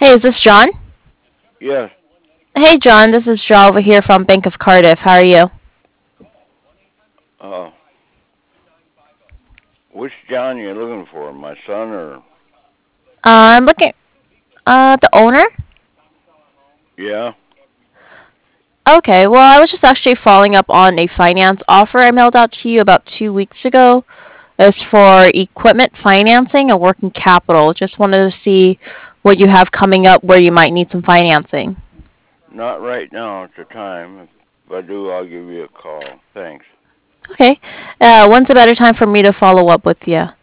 is this John? Yes. Hey, John, this is Shaw over here from Bank of Cardiff. How are you? Uh, which John you looking for? My son or? I'm looking. The owner? Yeah. Okay, well, I was just actually following up on a finance offer I mailed out to you about 2 weeks ago. It's for equipment financing and working capital. Just wanted to see what you have coming up where you might need some financing. Not right now at the time. If I do, I'll give you a call. Thanks. Okay, when's a better time for me to follow up with you?